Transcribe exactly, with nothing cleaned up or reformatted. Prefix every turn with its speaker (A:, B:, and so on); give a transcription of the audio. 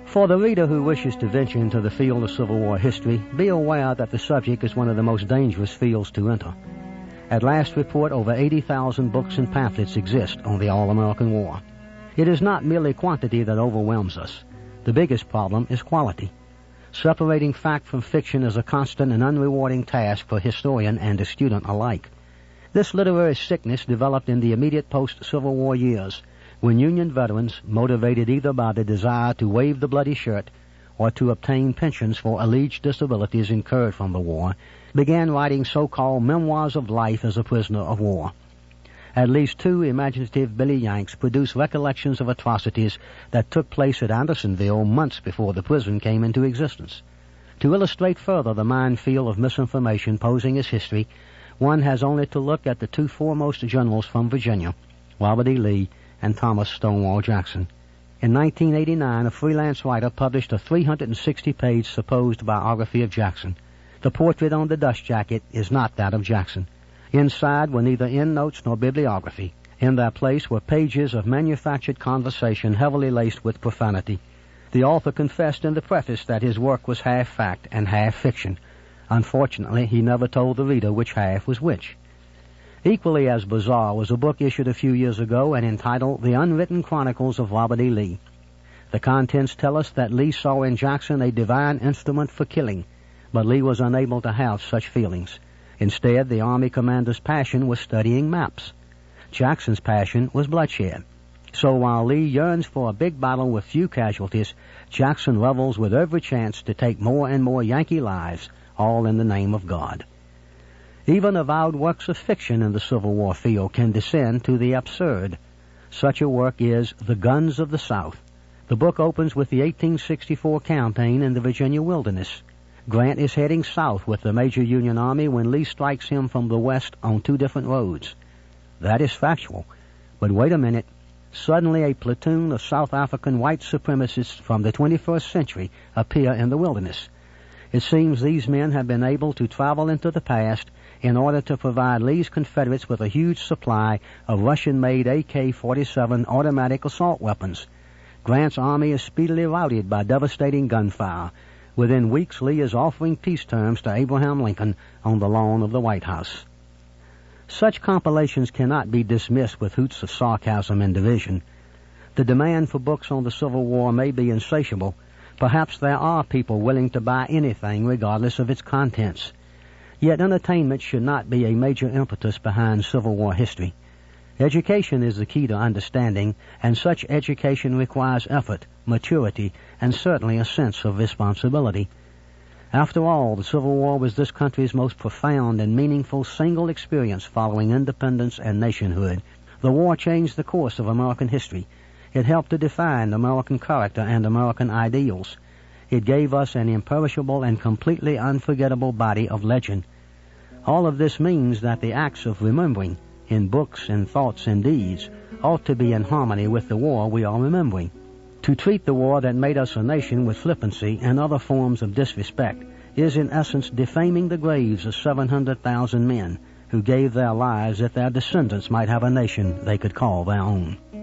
A: For the reader who wishes to venture into the field of Civil War history, be aware that the subject is one of the most dangerous fields to enter. At last report, over eighty thousand books and pamphlets exist on the All-American War. It is not merely quantity that overwhelms us. The biggest problem is quality. Separating fact from fiction is a constant and unrewarding task for historian and student alike. This literary sickness developed in the immediate post-Civil War years, when Union veterans, motivated either by the desire to wave the bloody shirt or to obtain pensions for alleged disabilities incurred from the war, began writing so-called memoirs of life as a prisoner of war. At least two imaginative Billy Yanks produced recollections of atrocities that took place at Andersonville months before the prison came into existence. To illustrate further the minefield of misinformation posing as history, one has only to look at the two foremost generals from Virginia, Robert E. Lee and Thomas Stonewall Jackson. In nineteen eighty-nine, a freelance writer published a three hundred sixty page supposed biography of Jackson. The portrait on the dust jacket is not that of Jackson. Inside were neither endnotes nor bibliography. In their place were pages of manufactured conversation heavily laced with profanity. The author confessed in the preface that his work was half fact and half fiction. Unfortunately, he never told the reader which half was which. Equally as bizarre was a book issued a few years ago and entitled The Unwritten Chronicles of Robert E. Lee. The contents tell us that Lee saw in Jackson a divine instrument for killing, but Lee was unable to have such feelings. Instead, the Army commander's passion was studying maps. Jackson's passion was bloodshed. So while Lee yearns for a big battle with few casualties, Jackson revels with every chance to take more and more Yankee lives, all in the name of God. Even avowed works of fiction in the Civil War field can descend to the absurd. Such a work is The Guns of the South. The book opens with the eighteen sixty-four campaign in the Virginia wilderness. Grant is heading south with the major Union Army when Lee strikes him from the west on two different roads. That is factual. But wait a minute. Suddenly a platoon of South African white supremacists from the twenty-first century appear in the wilderness. It seems these men have been able to travel into the past in order to provide Lee's Confederates with a huge supply of Russian-made A K forty-seven automatic assault weapons. Grant's army is speedily routed by devastating gunfire. Within weeks, Lee is offering peace terms to Abraham Lincoln on the lawn of the White House. Such compilations cannot be dismissed with hoots of sarcasm and derision. The demand for books on the Civil War may be insatiable. Perhaps there are people willing to buy anything regardless of its contents. Yet entertainment should not be a major impetus behind Civil War history. Education is the key to understanding, and such education requires effort, maturity, and certainly a sense of responsibility. After all, the Civil War was this country's most profound and meaningful single experience following independence and nationhood. The war changed the course of American history. It helped to define American character and American ideals. It gave us an imperishable and completely unforgettable body of legend. All of this means that the acts of remembering, in books and thoughts and deeds, ought to be in harmony with the war we are remembering. To treat the war that made us a nation with flippancy and other forms of disrespect is in essence defaming the graves of seven hundred thousand men who gave their lives that their descendants might have a nation they could call their own.